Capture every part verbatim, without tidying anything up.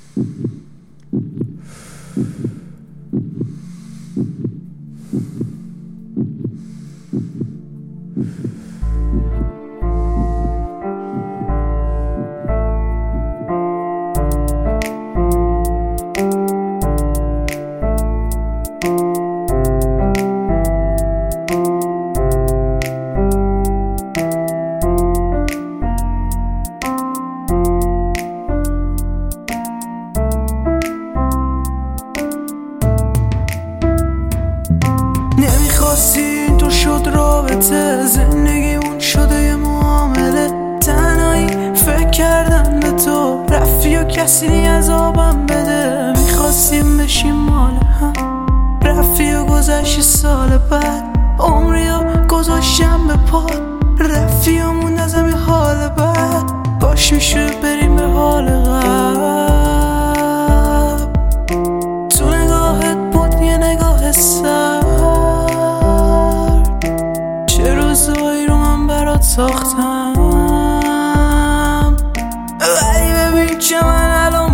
نمیخواستی اینطور شد رابطه، زندگی اون شده یه معامله. تنهایی فکر کردم به تو، رفتی و کسی عذابم بده. میخواستیم بشیم مال هم، رفتی و گذشت سال بعد. عمری و گذاشتم به پاد، رفتی و موند ازم یه حال بعد. باش میشه بریم به حال قبل. تو نگاهت بود یه نگاه سر، چه روزایی رو من برات ساختم، ولی ببین که من الان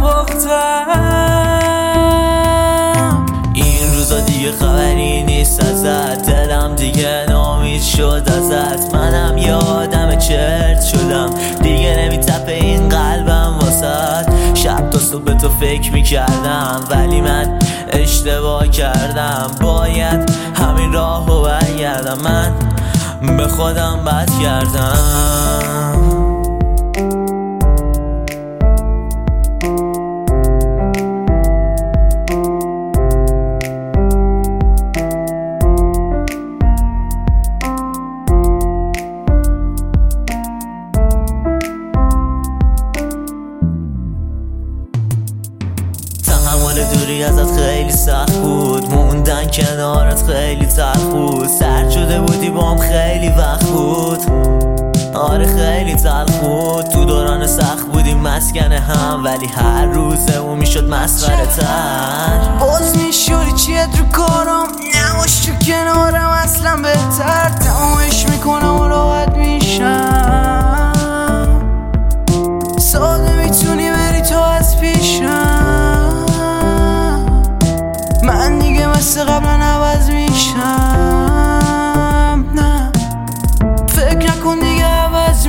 باختم. این روزا دیگه خبری نیست ازت، دلم دیگه ناامید شد ازت. منم یه آدم چرت شدم، دیگه نمیتپه این قلبم واسد. شب تا صبح به تو فکر میکردم، ولی من اشتباه کردم. باید همین راهو برگردم، من به خودم بد کردم. تحمل دوری ازت خیلی سخت بود، موندن کنارت خیلی تلخ بود. سرد شده بودی بام خیلی وقت بود، آره خیلی تلخ بود. تو دوران سخت بودیم مسکن هم، ولی هر روزه اون میشد مسخره تر. باز میشوری چیت رو کارم، نباش تو کنارم اصلا بهتر. تمامش میکنم و راحت میشم، ساده میتونی بری تو از پیشم. من دیگه مثل قبلا عوض میشم، نه فکر نکن دیگه عوض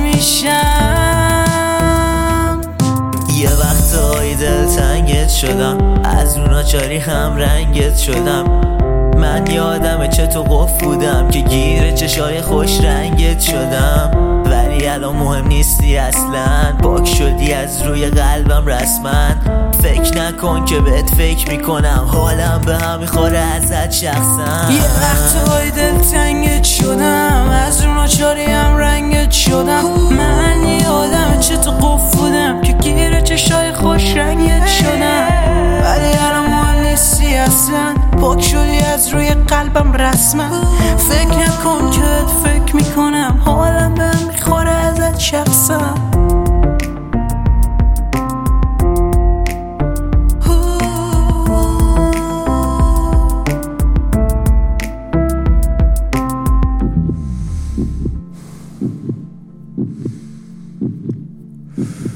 میشم. یه وقتایی دلتنگت شدم، از اون ناچاری هم رنگت شدم. من یادمه چه تو قف بودم که گیر چشای خوش رنگت شدم. ولی الان مهم نیستی اصلا، پاک شدی از روی قلبم رسما. فکر نکن که بهت فکر میکنم، حالم به هم میخوره ازت شخصا. یه وقتایی دلتنگت شدم، از اون ناچاری هم رنگت شدم. من یادمه چه تو قف بودم که گیر چشای خوش رنگت شدم. ولی الان مهم نیستی اصلا، پاک شدی از روی قلبم رسما. فکر نکن که بهت فکر میکنم، حالم به هم میخوره ازت شخصا. Mm-hmm.